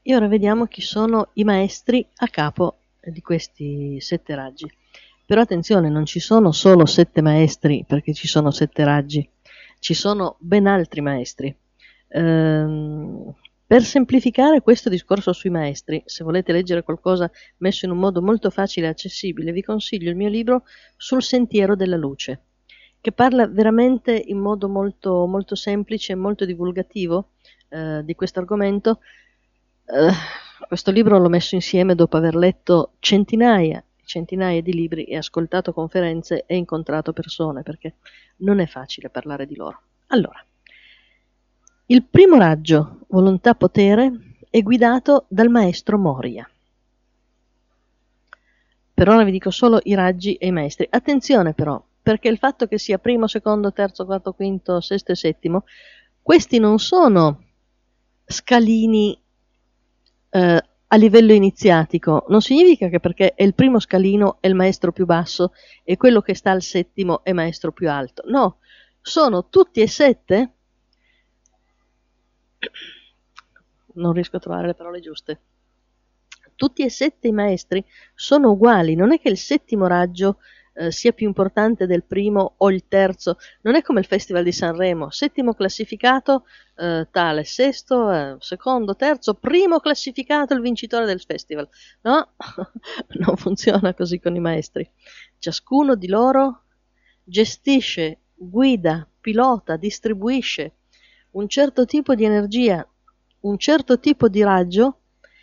E ora vediamo chi sono i maestri a capo di questi 7 raggi. Però attenzione, non ci sono solo 7 maestri perché ci sono 7 raggi, ci sono ben altri maestri. Per semplificare questo discorso sui maestri, se volete leggere qualcosa messo in un modo molto facile e accessibile, vi consiglio il mio libro Sul sentiero della luce, che parla veramente in modo molto, molto semplice e molto divulgativo di questo argomento. Questo libro l'ho messo insieme dopo aver letto centinaia di libri e ascoltato conferenze e incontrato persone, perché non è facile parlare di loro. Allora, il primo raggio, volontà-potere, è guidato dal maestro Moria. Per ora vi dico solo i raggi e i maestri. Attenzione però, perché il fatto che sia primo, secondo, terzo, quarto, quinto, sesto e settimo, questi non sono scalini a livello iniziatico. Non significa che perché è il primo scalino è il maestro più basso e quello che sta al settimo è maestro più alto. No, sono tutti e 7. Non riesco a trovare le parole giuste. Tutti e 7 i maestri sono uguali, non è che il settimo raggio sia più importante del primo o il terzo, non è come il Festival di Sanremo, settimo classificato tale, sesto, secondo, terzo, primo classificato il vincitore del festival. No, non funziona così con i maestri. Ciascuno di loro gestisce, guida, pilota, distribuisce un certo tipo di energia, un certo tipo di raggio,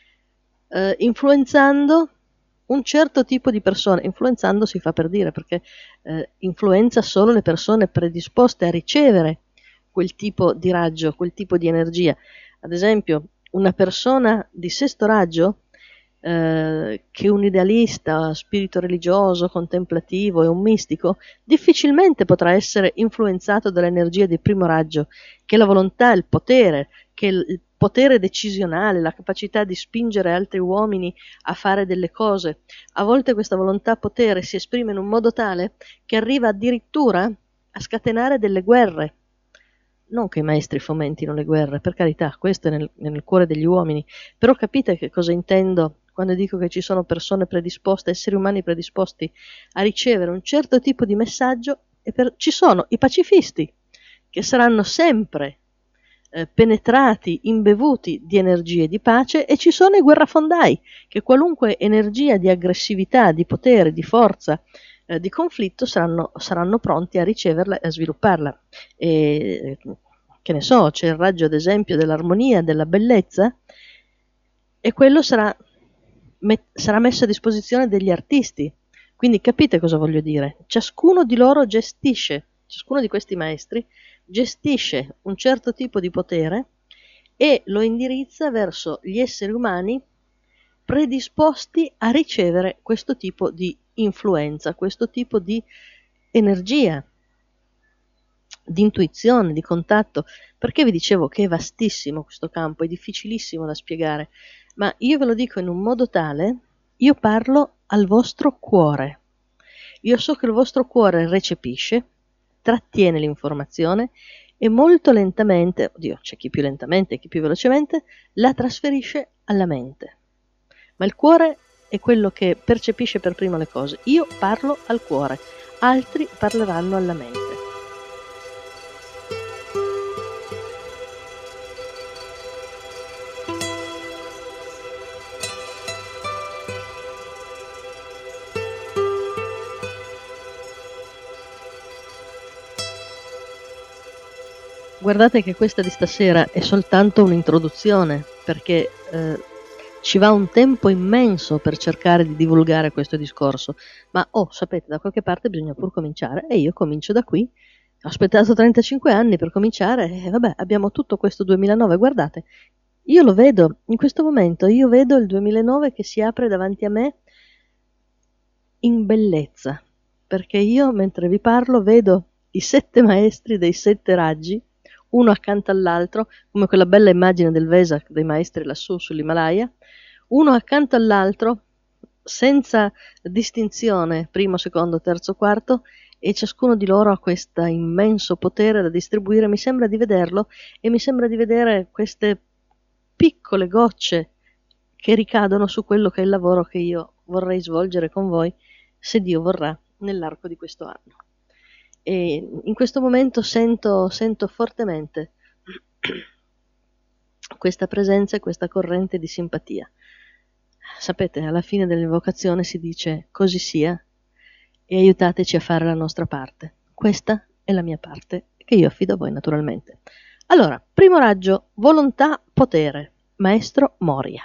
influenzando un certo tipo di persone. Influenzando si fa per dire, perché influenza solo le persone predisposte a ricevere quel tipo di raggio, quel tipo di energia. Ad esempio, una persona di sesto raggio, che è un idealista, spirito religioso, contemplativo e un mistico, difficilmente potrà essere influenzato dall'energia di primo raggio, che è la volontà, il potere, che è il potere decisionale, la capacità di spingere altri uomini a fare delle cose. A volte questa volontà-potere si esprime in un modo tale che arriva addirittura a scatenare delle guerre. Non che i maestri fomentino le guerre, per carità, questo è nel cuore degli uomini, però capite che cosa intendo quando dico che ci sono persone predisposte, esseri umani predisposti a ricevere un certo tipo di messaggio, e ci sono i pacifisti, che saranno sempre penetrati, imbevuti di energie di pace, e ci sono i guerrafondai, che qualunque energia di aggressività, di potere, di forza, di conflitto saranno pronti a riceverla e a svilupparla. E, che ne so, c'è il raggio ad esempio dell'armonia, della bellezza, e quello sarà messo a disposizione degli artisti. Quindi capite cosa voglio dire? Ciascuno di loro gestisce, ciascuno di questi maestri gestisce un certo tipo di potere e lo indirizza verso gli esseri umani predisposti a ricevere questo tipo di influenza, questo tipo di energia, di intuizione, di contatto. Perché vi dicevo che è vastissimo questo campo, è difficilissimo da spiegare, ma io ve lo dico in un modo tale, io parlo al vostro cuore. Io so che il vostro cuore recepisce, trattiene l'informazione e molto lentamente, oddio, c'è chi più lentamente e chi più velocemente, la trasferisce alla mente. Ma il cuore è quello che percepisce per primo le cose. Io parlo al cuore, altri parleranno alla mente. Guardate che questa di stasera è soltanto un'introduzione, perché ci va un tempo immenso per cercare di divulgare questo discorso, ma sapete, da qualche parte bisogna pur cominciare, e io comincio da qui. Ho aspettato 35 anni per cominciare e vabbè, abbiamo tutto questo 2009, guardate, io lo vedo, in questo momento io vedo il 2009 che si apre davanti a me in bellezza, perché io mentre vi parlo vedo i 7 maestri dei 7 raggi, uno accanto all'altro, come quella bella immagine del Vesak dei maestri lassù sull'Himalaya, uno accanto all'altro, senza distinzione, primo, secondo, terzo, quarto, e ciascuno di loro ha questo immenso potere da distribuire. Mi sembra di vederlo, e mi sembra di vedere queste piccole gocce che ricadono su quello che è il lavoro che io vorrei svolgere con voi, se Dio vorrà, nell'arco di questo anno. E in questo momento sento fortemente questa presenza e questa corrente di simpatia. Sapete, alla fine dell'invocazione si dice così sia e aiutateci a fare la nostra parte. Questa è la mia parte che io affido a voi naturalmente. Allora, primo raggio, volontà, potere, maestro Moria.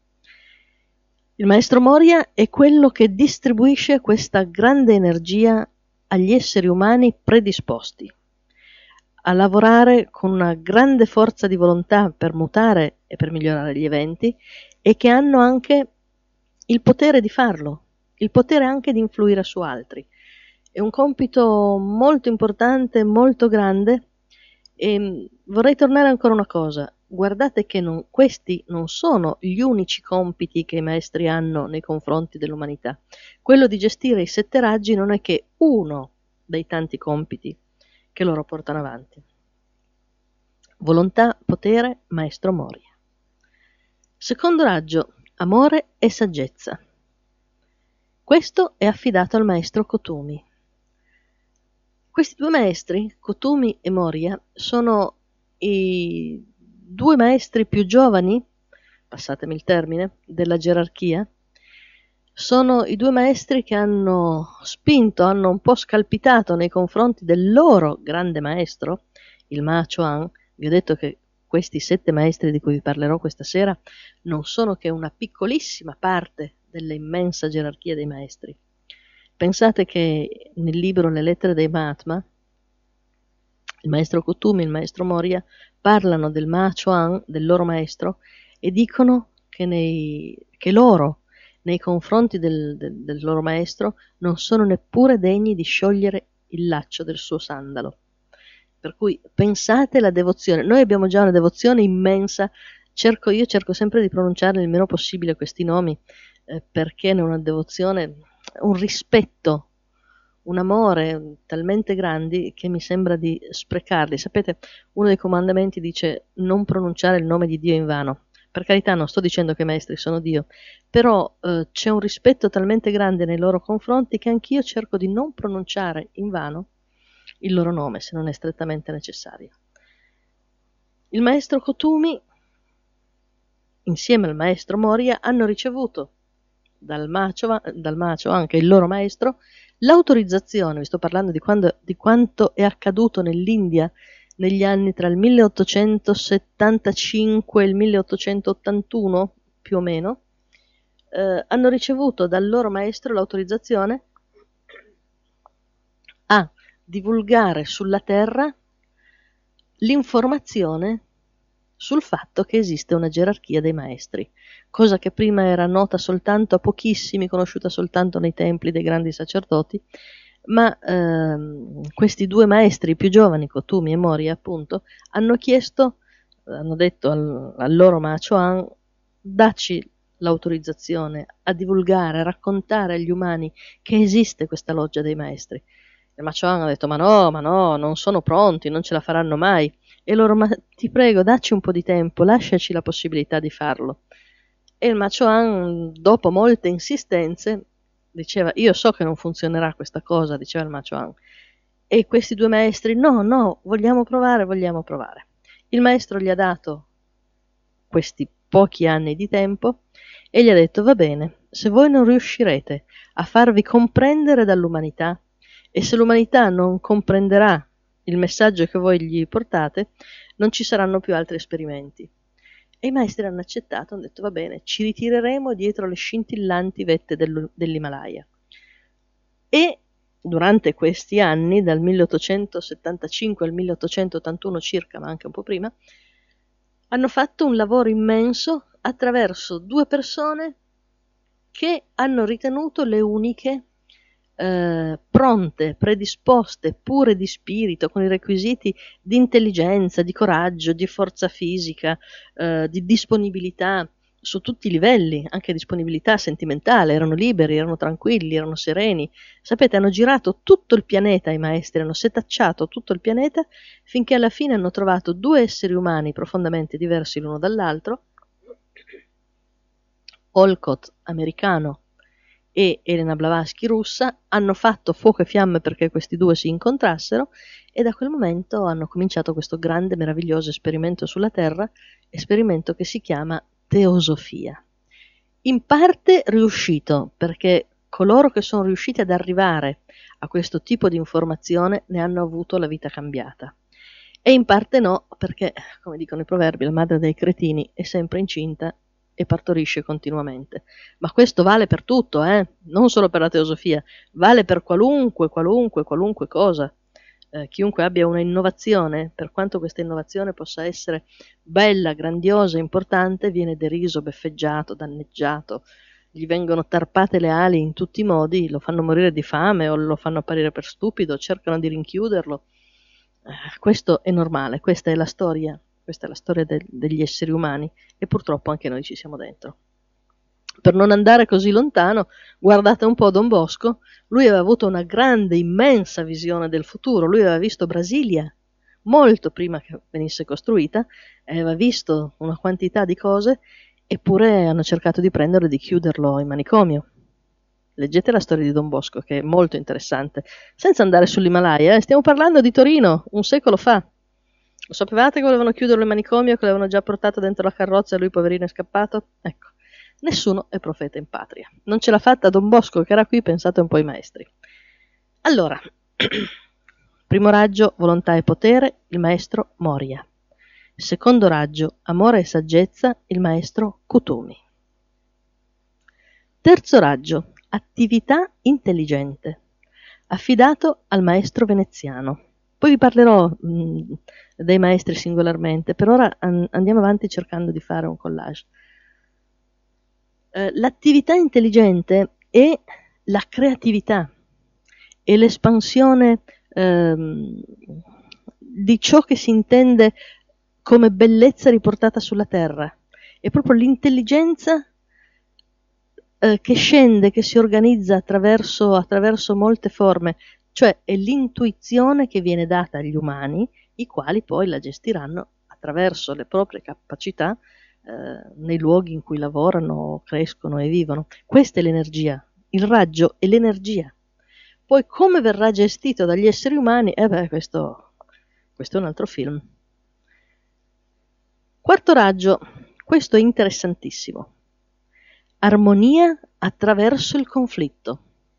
Il maestro Moria è quello che distribuisce questa grande energia agli esseri umani predisposti a lavorare con una grande forza di volontà per mutare e per migliorare gli eventi e che hanno anche il potere di farlo, il potere anche di influire su altri. È un compito molto importante, molto grande e vorrei tornare ancora una cosa. Guardate che questi non sono gli unici compiti che i maestri hanno nei confronti dell'umanità. Quello di gestire i 7 raggi non è che uno dei tanti compiti che loro portano avanti. Volontà, potere, maestro Moria. Secondo raggio, amore e saggezza. Questo è affidato al maestro Kotumi. Questi 2 maestri, Kotumi e Moria, sono i 2 maestri più giovani, passatemi il termine, della gerarchia. Sono i 2 maestri che hanno spinto, hanno un po' scalpitato nei confronti del loro grande maestro, il Ma Chuan. Vi ho detto che questi 7 maestri di cui vi parlerò questa sera non sono che una piccolissima parte dell'immensa gerarchia dei maestri. Pensate che nel libro Le lettere dei Mahatma, il maestro Kotumi e il maestro Moria parlano del Ma Chuan, del loro maestro, e dicono che loro, nei confronti del loro maestro, non sono neppure degni di sciogliere il laccio del suo sandalo. Per cui pensate alla devozione. Noi abbiamo già una devozione immensa. Io cerco sempre di pronunciare il meno possibile questi nomi, perché è una devozione, un rispetto, un amore talmente grandi che mi sembra di sprecarli. Sapete, uno dei comandamenti dice non pronunciare il nome di Dio in vano. Per carità, non sto dicendo che i maestri sono Dio, però c'è un rispetto talmente grande nei loro confronti che anch'io cerco di non pronunciare in vano il loro nome, se non è strettamente necessario. Il maestro Kotumi, insieme al maestro Moria, hanno ricevuto dal macio anche il loro maestro, l'autorizzazione, vi sto parlando di quanto è accaduto nell'India negli anni tra il 1875 e il 1881, più o meno, hanno ricevuto dal loro maestro l'autorizzazione a divulgare sulla terra l'informazione sul fatto che esiste una gerarchia dei maestri, cosa che prima era nota soltanto a pochissimi, conosciuta soltanto nei templi dei grandi sacerdoti, ma questi 2 maestri più giovani, Kotumi e Moria appunto, hanno detto al loro Ma Chuan, dacci l'autorizzazione a divulgare, a raccontare agli umani che esiste questa loggia dei maestri. E Ma Chuan ha detto ma no, non sono pronti, non ce la faranno mai. E loro, ma ti prego, dacci un po' di tempo, lasciaci la possibilità di farlo. E il Ma Chuan, dopo molte insistenze, diceva, io so che non funzionerà questa cosa, diceva il Ma Chuan. E questi 2 maestri, no, vogliamo provare. Il maestro gli ha dato questi pochi anni di tempo e gli ha detto, va bene, se voi non riuscirete a farvi comprendere dall'umanità e se l'umanità non comprenderà il messaggio che voi gli portate, non ci saranno più altri esperimenti. E i maestri hanno accettato, hanno detto va bene, ci ritireremo dietro le scintillanti vette dell'Himalaya. E durante questi anni, dal 1875 al 1881 circa, ma anche un po' prima, hanno fatto un lavoro immenso attraverso 2 persone che hanno ritenuto le uniche pronte, predisposte, pure di spirito, con i requisiti di intelligenza, di coraggio, di forza fisica, di disponibilità su tutti i livelli, anche disponibilità sentimentale, erano liberi, erano tranquilli, erano sereni. Sapete, hanno girato tutto il pianeta i maestri, hanno setacciato tutto il pianeta finché alla fine hanno trovato 2 esseri umani profondamente diversi l'uno dall'altro, Olcott americano e Elena Blavatsky russa hanno fatto fuoco e fiamme perché questi due si incontrassero, e da quel momento hanno cominciato questo grande, meraviglioso esperimento sulla Terra, esperimento che si chiama teosofia. In parte riuscito, perché coloro che sono riusciti ad arrivare a questo tipo di informazione ne hanno avuto la vita cambiata. E in parte no, perché, come dicono i proverbi, la madre dei cretini è sempre incinta e partorisce continuamente. Ma questo vale per tutto, non solo per la teosofia, vale per qualunque cosa. Chiunque abbia una innovazione, per quanto questa innovazione possa essere bella, grandiosa, importante, viene deriso, beffeggiato, danneggiato, gli vengono tarpate le ali in tutti i modi, lo fanno morire di fame o lo fanno apparire per stupido, cercano di rinchiuderlo. Questo è normale, questa è la storia degli esseri umani, e purtroppo anche noi ci siamo dentro. Per non andare così lontano, guardate un po' Don Bosco, lui aveva avuto una grande, immensa visione del futuro, lui aveva visto Brasilia molto prima che venisse costruita, aveva visto una quantità di cose, eppure hanno cercato di prenderlo e di chiuderlo in manicomio. Leggete la storia di Don Bosco, che è molto interessante, senza andare sull'Himalaya, stiamo parlando di Torino, un secolo fa. Lo sapevate che volevano chiuderlo in manicomio, che l'avevano già portato dentro la carrozza e lui poverino è scappato? Ecco, nessuno è profeta in patria. Non ce l'ha fatta Don Bosco, che era qui, pensate un po' ai maestri. Allora, primo raggio, volontà e potere, il maestro Moria. Secondo raggio, amore e saggezza, il maestro Kutumi. Terzo raggio, attività intelligente, affidato al maestro veneziano. Poi vi parlerò dei maestri singolarmente, per ora andiamo avanti cercando di fare un collage. L'attività intelligente è la creatività, è l'espansione di ciò che si intende come bellezza riportata sulla terra. È proprio l'intelligenza che scende, che si organizza attraverso molte forme, cioè è l'intuizione che viene data agli umani, i quali poi la gestiranno attraverso le proprie capacità nei luoghi in cui lavorano, crescono e vivono. Questa è l'energia, il raggio è l'energia. Poi come verrà gestito dagli esseri umani, questo è un altro film. Quarto raggio, questo è interessantissimo. Armonia attraverso il conflitto.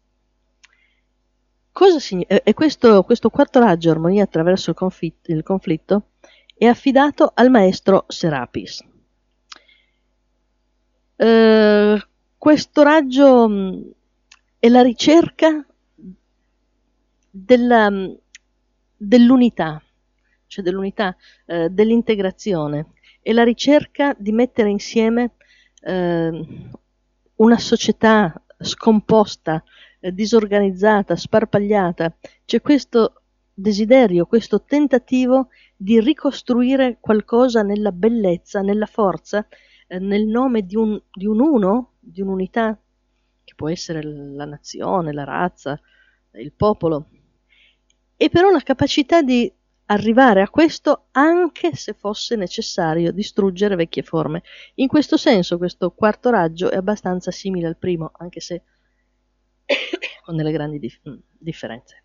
Cosa significa? E questo quarto raggio, armonia attraverso il conflitto, è affidato al maestro Serapis. Questo raggio è la ricerca dell'unità, cioè dell'integrazione, è la ricerca di mettere insieme una società scomposta, disorganizzata, sparpagliata. C'è questo desiderio, questo tentativo di ricostruire qualcosa nella bellezza, nella forza, nel nome di un uno, di un'unità, che può essere la nazione, la razza, il popolo, e però la capacità di arrivare a questo anche se fosse necessario distruggere vecchie forme. In questo senso questo quarto raggio è abbastanza simile al primo, anche se con delle grandi differenze.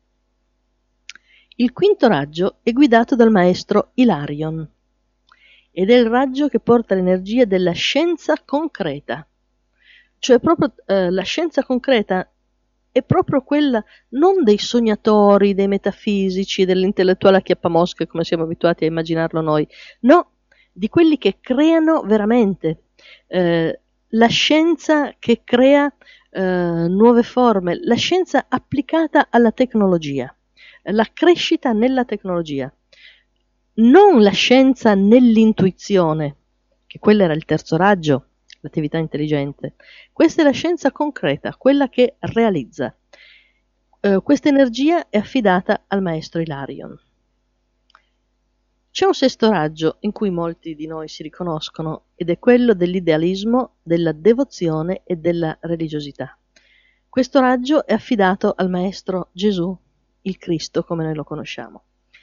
Il quinto raggio è guidato dal maestro Hilarion ed è il raggio che porta l'energia della scienza concreta, cioè proprio la scienza concreta è proprio quella non dei sognatori, dei metafisici, dell'intellettuale a chiappamosche come siamo abituati a immaginarlo noi, no, di quelli che creano veramente, la scienza che crea nuove forme, la scienza applicata alla tecnologia, la crescita nella tecnologia, non la scienza nell'intuizione, che quello era il terzo raggio, l'attività intelligente. Questa è la scienza concreta, quella che realizza. Questa energia è affidata al maestro Hilarion. C'è un sesto raggio in cui molti di noi si riconoscono ed è quello dell'idealismo, della devozione e della religiosità. Questo raggio è affidato al maestro Gesù, il Cristo come noi lo conosciamo.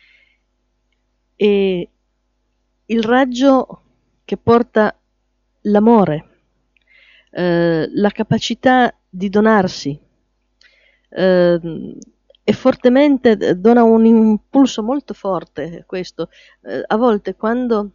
E il raggio che porta l'amore, la capacità di donarsi, e fortemente dona un impulso molto forte questo. A volte quando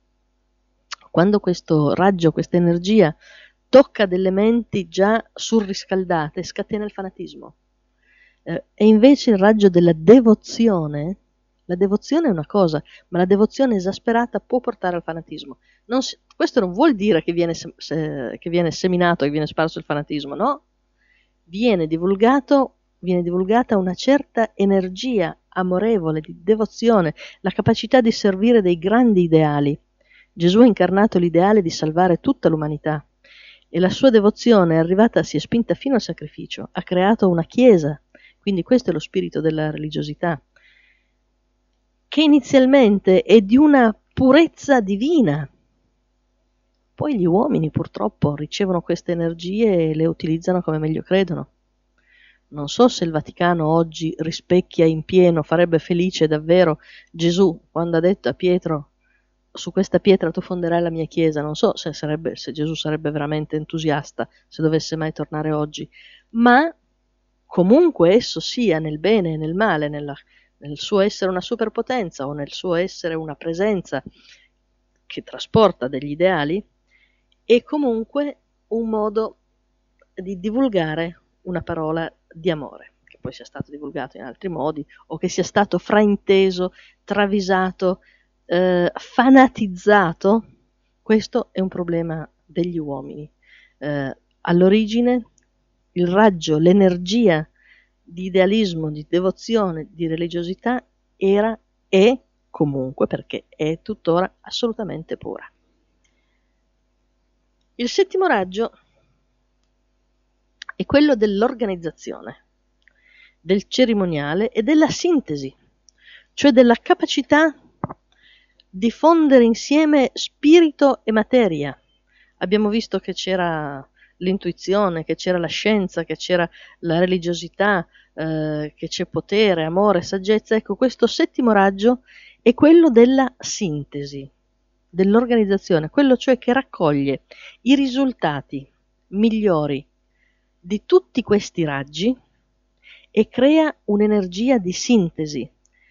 questo raggio, questa energia tocca delle menti già surriscaldate, scatena il fanatismo. E invece il raggio della devozione, la devozione è una cosa, ma la devozione esasperata può portare al fanatismo. Questo non vuol dire che viene seminato, che viene sparso il fanatismo, no? Viene divulgata una certa energia amorevole, di devozione, la capacità di servire dei grandi ideali. Gesù ha incarnato l'ideale di salvare tutta l'umanità e la sua devozione è arrivata, si è spinta fino al sacrificio, ha creato una chiesa, quindi questo è lo spirito della religiosità, che inizialmente è di una purezza divina. Poi gli uomini purtroppo ricevono queste energie e le utilizzano come meglio credono. Non so se il Vaticano oggi rispecchia in pieno, farebbe felice davvero Gesù quando ha detto a Pietro: su questa pietra tu fonderai la mia chiesa. Non so se Gesù sarebbe veramente entusiasta se dovesse mai tornare oggi, ma comunque esso sia nel bene e nel male, nel suo essere una superpotenza o nel suo essere una presenza che trasporta degli ideali, è comunque un modo di divulgare una parola di amore, che poi sia stato divulgato in altri modi o che sia stato frainteso, travisato, fanatizzato. Questo è un problema degli uomini. All'origine il raggio, l'energia di idealismo, di devozione, di religiosità è comunque, perché è tuttora, assolutamente pura. Il settimo raggio è quello dell'organizzazione, del cerimoniale e della sintesi, cioè della capacità di fondere insieme spirito e materia. Abbiamo visto che c'era l'intuizione, che c'era la scienza, che c'era la religiosità, che c'è potere, amore, saggezza. Ecco, questo settimo raggio è quello della sintesi, dell'organizzazione, quello cioè che raccoglie i risultati migliori di tutti questi raggi e crea un'energia di sintesi.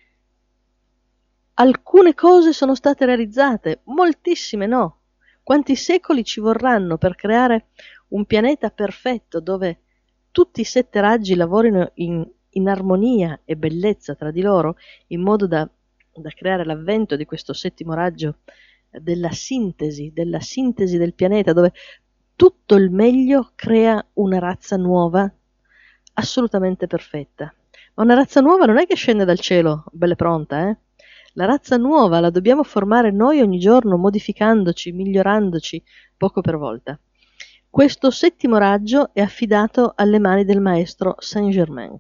Alcune cose sono state realizzate, moltissime no. Quanti secoli ci vorranno per creare un pianeta perfetto dove tutti i 7 raggi lavorino in armonia e bellezza tra di loro, in modo da creare l'avvento di questo settimo raggio della sintesi del pianeta, dove tutto il meglio crea una razza nuova, assolutamente perfetta. Ma una razza nuova non è che scende dal cielo, bella e pronta, eh? La razza nuova la dobbiamo formare noi ogni giorno, modificandoci, migliorandoci, poco per volta. Questo settimo raggio è affidato alle mani del maestro Saint-Germain.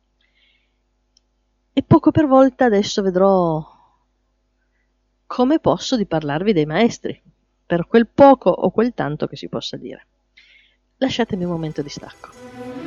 E poco per volta adesso vedrò come posso di parlarvi dei maestri, per quel poco o quel tanto che si possa dire. Lasciatemi un momento di stacco.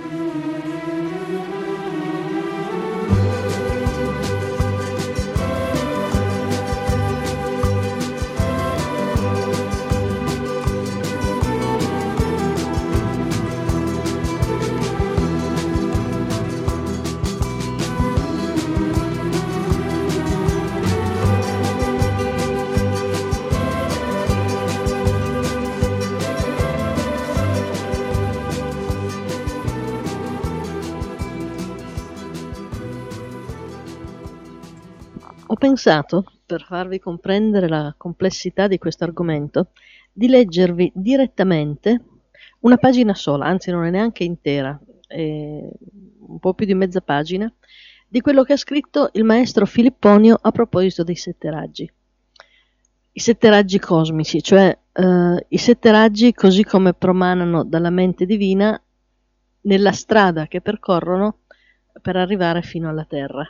Ho pensato, per farvi comprendere la complessità di questo argomento, di leggervi direttamente una pagina sola, anzi non è neanche intera, è un po' più di mezza pagina, di quello che ha scritto il maestro Filipponio a proposito dei 7 raggi. I 7 raggi cosmici, cioè i 7 raggi così come promanano dalla mente divina nella strada che percorrono per arrivare fino alla Terra.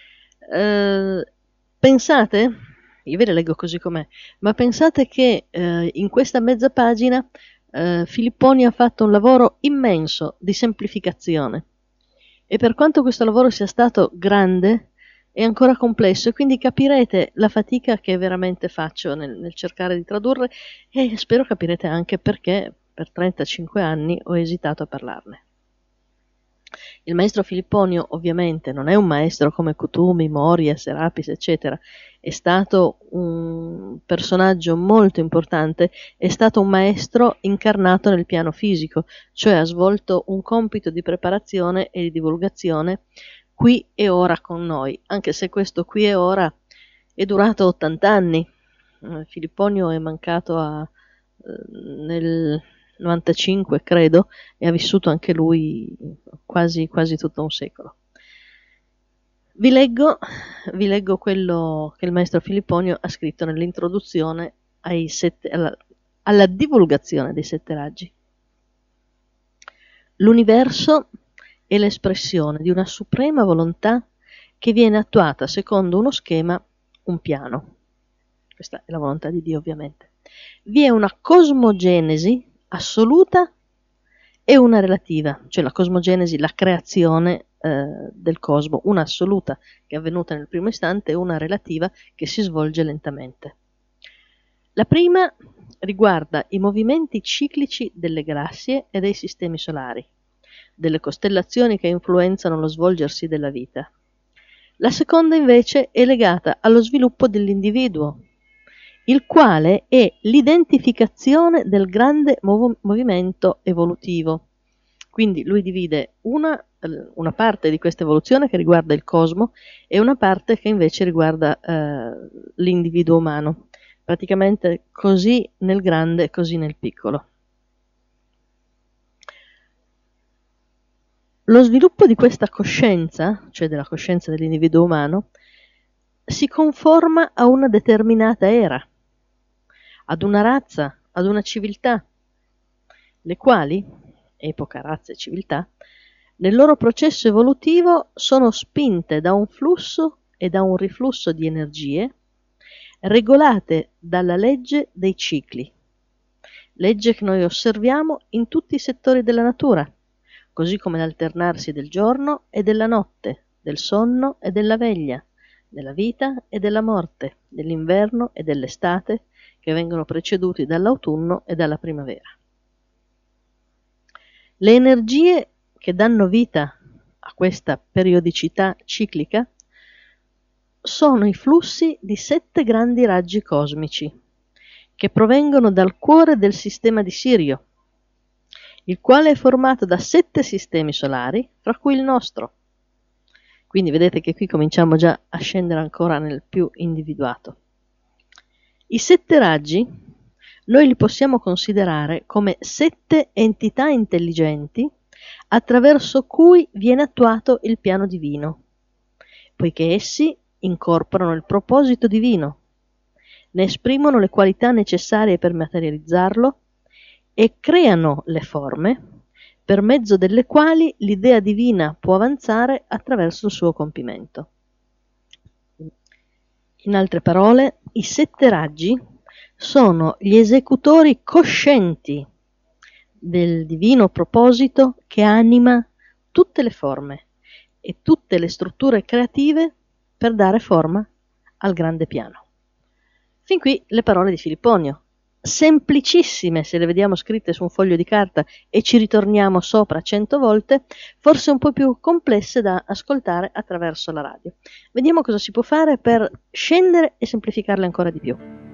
Pensate, io ve le leggo così com'è, ma pensate che in questa mezza pagina Filipponi ha fatto un lavoro immenso di semplificazione, e per quanto questo lavoro sia stato grande è ancora complesso, e quindi capirete la fatica che veramente faccio nel cercare di tradurre, e spero capirete anche perché per 35 anni ho esitato a parlarne. Il maestro Filipponio ovviamente non è un maestro come Kutumi, Moria, Serapis, eccetera, è stato un personaggio molto importante, è stato un maestro incarnato nel piano fisico, cioè ha svolto un compito di preparazione e di divulgazione qui e ora con noi, anche se questo qui e ora è durato 80 anni. Filipponio è mancato nel 95, credo, e ha vissuto anche lui quasi tutto un secolo. Vi leggo quello che il maestro Filipponio ha scritto nell'introduzione alla divulgazione dei 7 raggi. L'universo è l'espressione di una suprema volontà che viene attuata secondo uno schema, un piano. Questa è la volontà di Dio, ovviamente. Vi è una cosmogenesi assoluta e una relativa, cioè la cosmogenesi, la creazione del cosmo, una assoluta che è avvenuta nel primo istante e una relativa che si svolge lentamente. La prima riguarda i movimenti ciclici delle galassie e dei sistemi solari, delle costellazioni che influenzano lo svolgersi della vita. La seconda invece è legata allo sviluppo dell'individuo, il quale è l'identificazione del grande movimento evolutivo. Quindi lui divide una parte di questa evoluzione che riguarda il cosmo e una parte che invece riguarda l'individuo umano. Praticamente così nel grande e così nel piccolo. Lo sviluppo di questa coscienza, cioè della coscienza dell'individuo umano, si conforma a una determinata era, ad una razza, ad una civiltà, le quali, epoca, razza e civiltà, nel loro processo evolutivo sono spinte da un flusso e da un riflusso di energie regolate dalla legge dei cicli, legge che noi osserviamo in tutti i settori della natura, così come l'alternarsi del giorno e della notte, del sonno e della veglia, della vita e della morte, dell'inverno e dell'estate, che vengono preceduti dall'autunno e dalla primavera. Le energie che danno vita a questa periodicità ciclica sono i flussi di 7 grandi raggi cosmici che provengono dal cuore del sistema di Sirio, il quale è formato da 7 sistemi solari, fra cui il nostro. Quindi vedete che qui cominciamo già a scendere ancora nel più individuato. I 7 raggi noi li possiamo considerare come 7 entità intelligenti attraverso cui viene attuato il piano divino, poiché essi incorporano il proposito divino, ne esprimono le qualità necessarie per materializzarlo e creano le forme per mezzo delle quali l'idea divina può avanzare attraverso il suo compimento. In altre parole, i 7 raggi sono gli esecutori coscienti del divino proposito che anima tutte le forme e tutte le strutture creative per dare forma al grande piano. Fin qui le parole di Filipponio, semplicissime se le vediamo scritte su un foglio di carta e ci ritorniamo sopra 100 volte, forse un po' più complesse da ascoltare attraverso la radio. Vediamo cosa si può fare per scendere e semplificarle ancora di più.